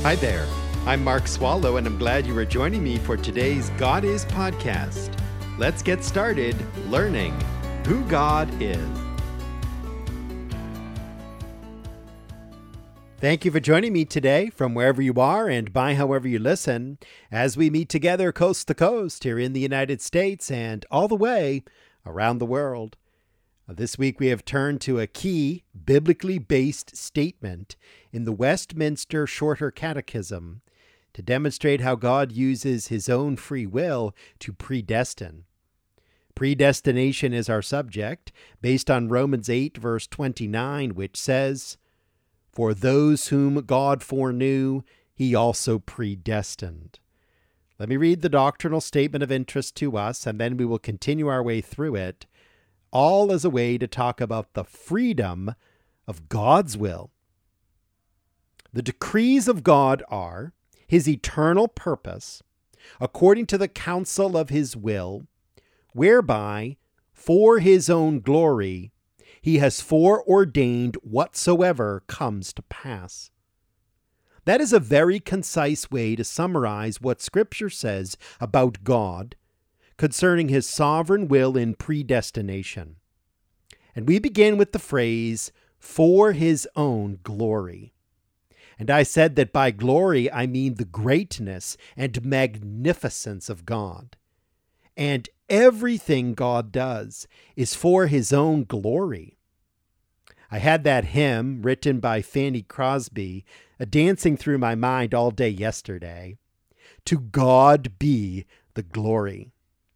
Hi there. I'm Mark Swallow, and I'm glad you are joining me for today's God Is podcast. Let's get started learning who God is. Thank you for joining me today from wherever you are and by however you listen as we meet together coast to coast here in the United States and all the way around the world. This week we have turned to a key biblically based statement in the Westminster Shorter Catechism to demonstrate how God uses his own free will to predestine. Predestination is our subject, based on Romans 8, verse 29, which says, "For those whom God foreknew, he also predestined." Let me read the doctrinal statement of interest to us, and then we will continue our way through it, all as a way to talk about the freedom of God's will. The decrees of God are his eternal purpose, according to the counsel of his will, whereby, for his own glory, he has foreordained whatsoever comes to pass. That is a very concise way to summarize what Scripture says about God concerning his sovereign will in predestination. And we begin with the phrase, for his own glory. And I said that by glory I mean the greatness and magnificence of God. And everything God does is for his own glory. I had that hymn written by Fanny Crosby dancing through my mind all day yesterday. To God be the glory.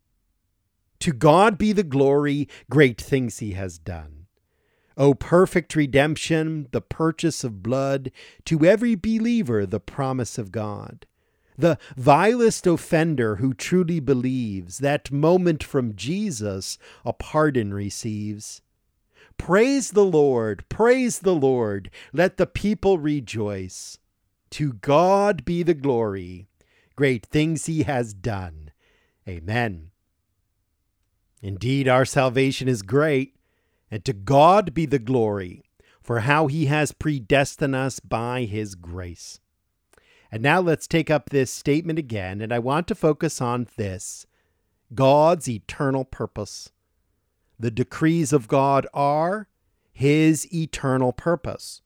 To God be the glory, great things he has done. O perfect redemption, the purchase of blood, to every believer the promise of God. The vilest offender who truly believes, that moment from Jesus a pardon receives. Praise the Lord, let the people rejoice. To God be the glory, great things he has done. Amen. Indeed, our salvation is great, and to God be the glory for how he has predestined us by his grace. And now let's take up this statement again, and I want to focus on this: God's eternal purpose. The decrees of God are his eternal purpose.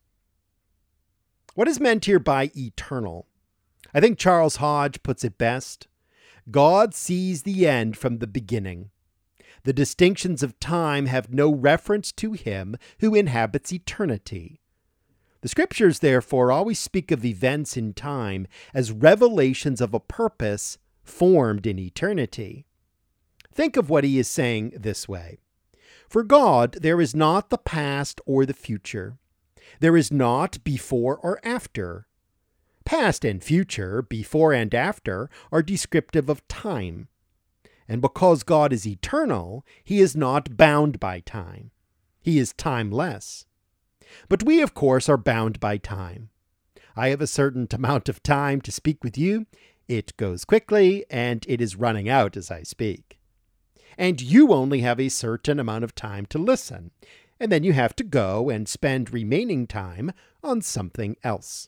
What is meant here by eternal? I think Charles Hodge puts it best. God sees the end from the beginning. The distinctions of time have no reference to him who inhabits eternity. The Scriptures, therefore, always speak of events in time as revelations of a purpose formed in eternity. Think of what he is saying this way. For God, there is not the past or the future. There is not before or after. Past and future, before and after, are descriptive of time. And because God is eternal, he is not bound by time. He is timeless. But we, of course, are bound by time. I have a certain amount of time to speak with you. It goes quickly, and it is running out as I speak. And you only have a certain amount of time to listen, and then you have to go and spend remaining time on something else.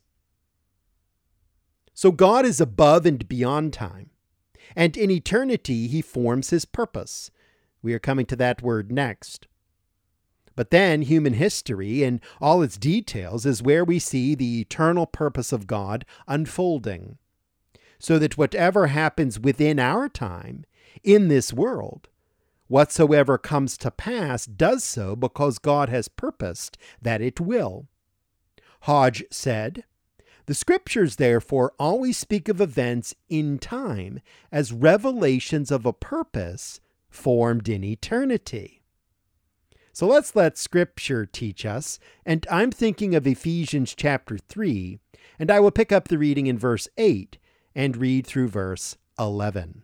So God is above and beyond time. And in eternity, he forms his purpose. We are coming to that word next. But then human history in all its details is where we see the eternal purpose of God unfolding. So that whatever happens within our time, in this world, whatsoever comes to pass does so because God has purposed that it will. Hodge said, "The Scriptures, therefore, always speak of events in time as revelations of a purpose formed in eternity." So let's let Scripture teach us, and I'm thinking of Ephesians chapter 3, and I will pick up the reading in verse 8 and read through verse 11.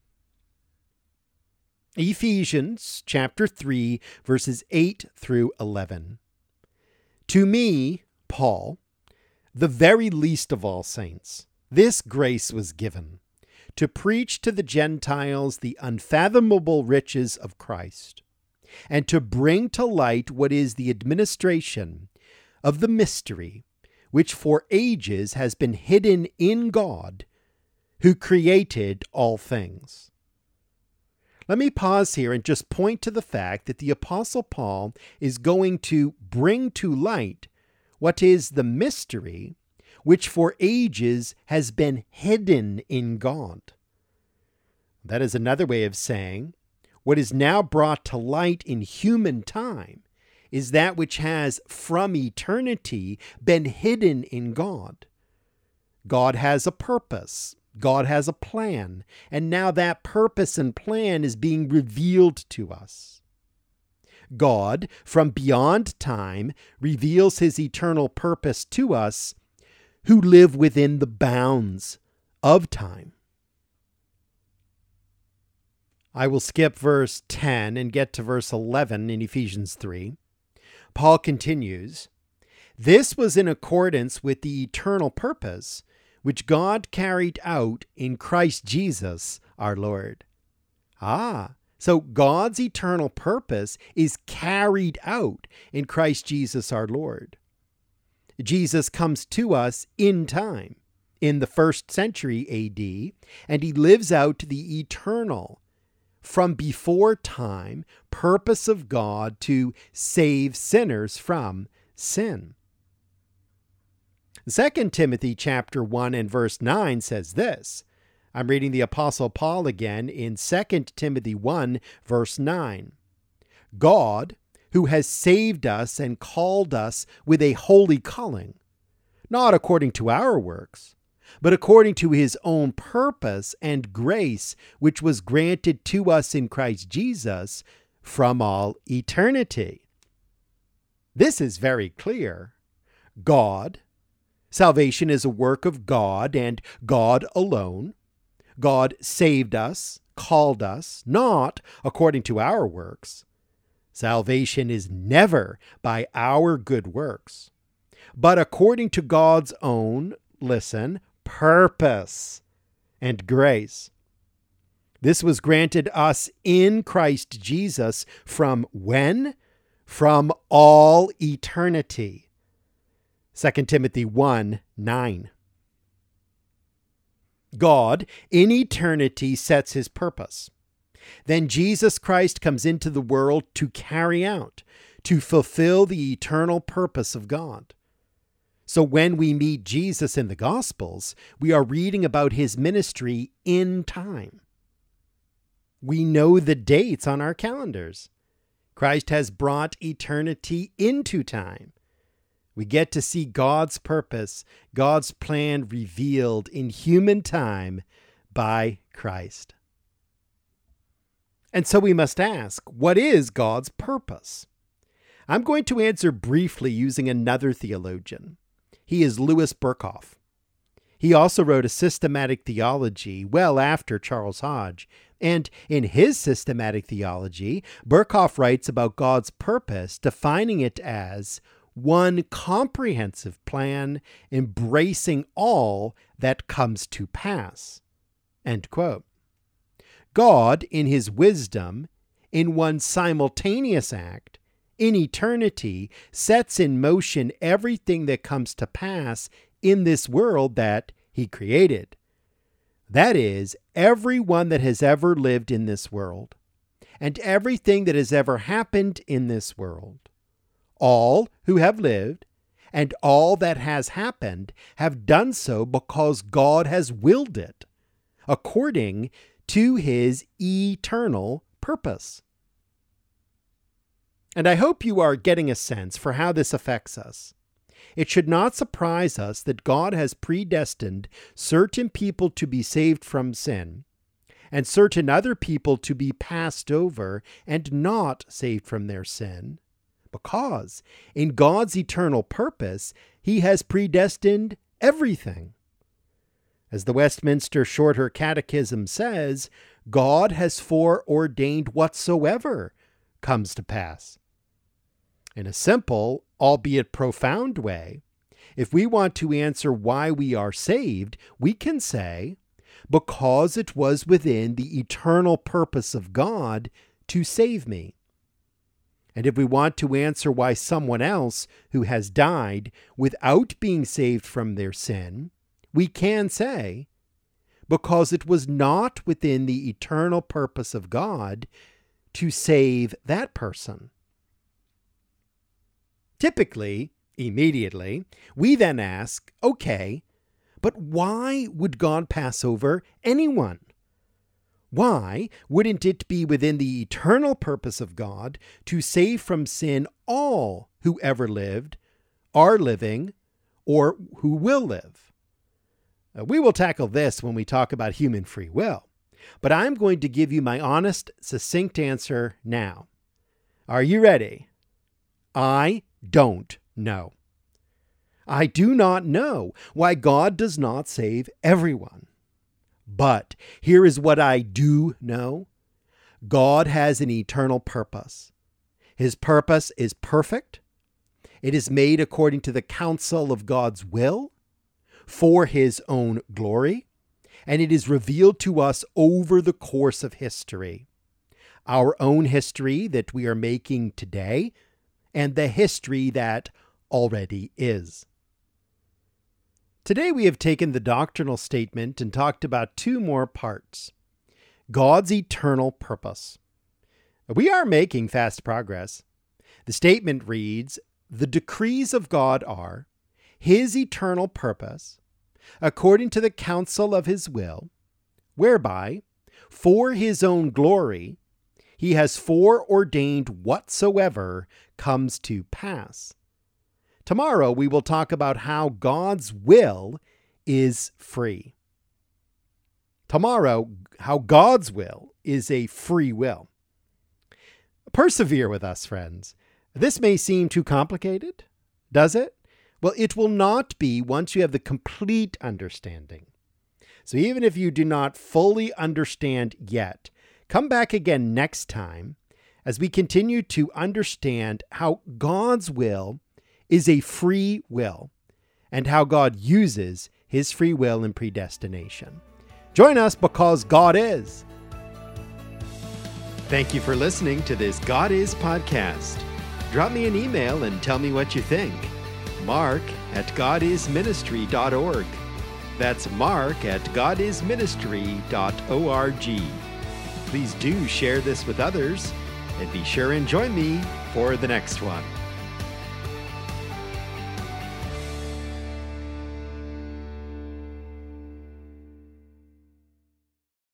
Ephesians chapter 3, verses 8 through 11. To me, Paul, the very least of all saints, this grace was given, to preach to the Gentiles the unfathomable riches of Christ, and to bring to light what is the administration of the mystery, which for ages has been hidden in God, who created all things. Let me pause here and just point to the fact that the Apostle Paul is going to bring to light what is the mystery which for ages has been hidden in God. That is another way of saying what is now brought to light in human time is that which has from eternity been hidden in God. God has a purpose. God has a plan. And now that purpose and plan is being revealed to us. God, from beyond time, reveals his eternal purpose to us who live within the bounds of time. I will skip verse 10 and get to verse 11 in Ephesians 3. Paul continues, "This was in accordance with the eternal purpose which God carried out in Christ Jesus our Lord." So God's eternal purpose is carried out in Christ Jesus our Lord. Jesus comes to us in time, in the 1st century AD, and he lives out the eternal, from before time, purpose of God to save sinners from sin. 2 Timothy chapter 1 and verse 9 says this. I'm reading the Apostle Paul again in 2 Timothy 1 verse 9. "God, who has saved us and called us with a holy calling, not according to our works, but according to his own purpose and grace, which was granted to us in Christ Jesus from all eternity." This is very clear. God, salvation is a work of God and God alone. God saved us, called us, not according to our works. Salvation is never by our good works, but according to God's own, listen, purpose and grace. This was granted us in Christ Jesus from when? From all eternity. 2 Timothy 1:9. God, in eternity, sets his purpose. Then Jesus Christ comes into the world to carry out, to fulfill the eternal purpose of God. So when we meet Jesus in the Gospels, we are reading about his ministry in time. We know the dates on our calendars. Christ has brought eternity into time. We get to see God's purpose, God's plan revealed in human time by Christ. And so we must ask, what is God's purpose? I'm going to answer briefly using another theologian. He is Louis Berkhof. He also wrote a systematic theology well after Charles Hodge, and in his systematic theology, Berkhof writes about God's purpose, defining it as one comprehensive plan embracing all that comes to pass. End quote. God, in his wisdom, in one simultaneous act, in eternity, sets in motion everything that comes to pass in this world that he created. That is, everyone that has ever lived in this world, and everything that has ever happened in this world. All who have lived and all that has happened have done so because God has willed it, according to his eternal purpose. And I hope you are getting a sense for how this affects us. It should not surprise us that God has predestined certain people to be saved from sin, and certain other people to be passed over and not saved from their sin, because in God's eternal purpose, he has predestined everything. As the Westminster Shorter Catechism says, God has foreordained whatsoever comes to pass. In a simple, albeit profound way, if we want to answer why we are saved, we can say, because it was within the eternal purpose of God to save me. And if we want to answer why someone else who has died without being saved from their sin, we can say, because it was not within the eternal purpose of God to save that person. Typically, immediately, we then ask, okay, but why would God pass over anyone? Why wouldn't it be within the eternal purpose of God to save from sin all who ever lived, are living, or who will live? We will tackle this when we talk about human free will, but I'm going to give you my honest, succinct answer now. Are you ready? I don't know. I do not know why God does not save everyone. But here is what I do know. God has an eternal purpose. His purpose is perfect. It is made according to the counsel of God's will, for His own glory, and it is revealed to us over the course of history. Our own history that we are making today, and the history that already is. Today we have taken the doctrinal statement and talked about two more parts. God's eternal purpose. We are making fast progress. The statement reads, "The decrees of God are His eternal purpose, according to the counsel of His will, whereby, for His own glory, He has foreordained whatsoever comes to pass." Tomorrow we will talk about how God's will is free. Tomorrow, how God's will is a free will. Persevere with us, friends. This may seem too complicated, does it? Well, it will not be once you have the complete understanding. So even if you do not fully understand yet, come back again next time as we continue to understand how God's will is a free will and how God uses His free will and predestination. Join us because God is. Thank you for listening to this God Is podcast. Drop me an email and tell me what you think. mark@godisministry.org. That's mark@godisministry.org. Please do share this with others and be sure and join me for the next one.